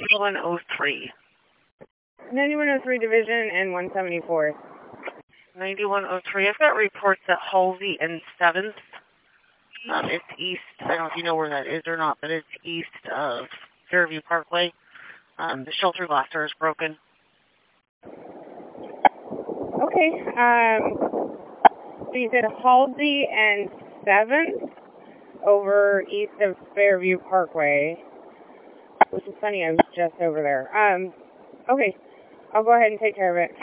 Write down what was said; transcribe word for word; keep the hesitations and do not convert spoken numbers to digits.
ninety-one oh three. ninety-one oh three Division and one seventy-fourth. ninety-one oh three. I've got reports at Halsey and seventh. Um, it's east. I don't know if you know where that is or not, but it's east of Fairview Parkway. Um, the shelter glass door is broken. Okay. Um, so you said Halsey and seventh over east of Fairview Parkway, which is funny. I was just over there. Um, okay. I'll go ahead and take care of it.